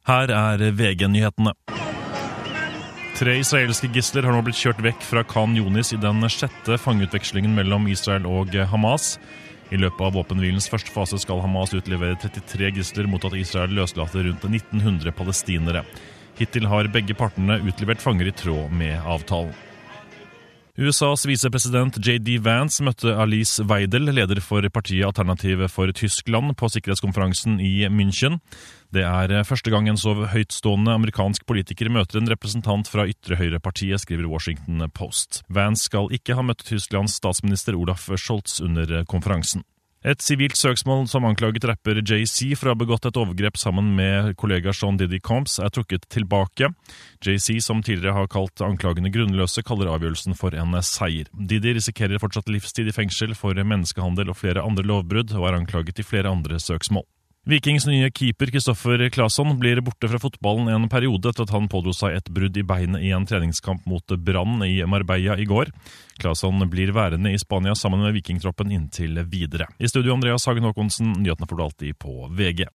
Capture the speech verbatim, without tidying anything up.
Her er V G-nyhetene. Tre israelske gisler har nå blitt kjørt vekk fra Khan Yunis i den sjette fangeutvekslingen mellom Israel og Hamas. I løpet av våpenhvilens første fase skal Hamas utlevere trettitre gisler mot at Israel løslater rundt nitten hundre palestinere. Hittil har begge partene utlevert fanger i tråd med avtalen. U S A's visepresident J D Vance møtte Alice Weidel, leder for partiet Alternativ for Tyskland, på sikkerhetskonferansen i München. Det er første gang en så høytstående amerikansk politiker møter en representant fra ytre-høyre-partiet, skriver Washington Post. Vance skal ikke ha møtt Tysklands statsminister Olaf Scholz under konferansen. Et sivilt søksmål som anklaget rapper Jay-Z for å ha begått et overgrep sammen med kollega Sean Diddy Combs er trukket tilbake. Jay-Z, som tidligere har kalt anklagene grunnløse, kaller avgjørelsen for en seier. Diddy risikerer fortsatt livstid i fengsel for menneskehandel og flere andre lovbrudd, og er anklaget i flere andre søksmål. Vikings nye keeper Kristoffer Claesson blir borte fra fotballen en periode etter at han pådro seg et brudd i beinet i en treningskamp mot Brann i Marbella i går. Claesson blir værende i Spania sammen med vikingtroppen inntil videre. I studio Andreas Hagen Håkonsen, nyhetene får du alltid på V G.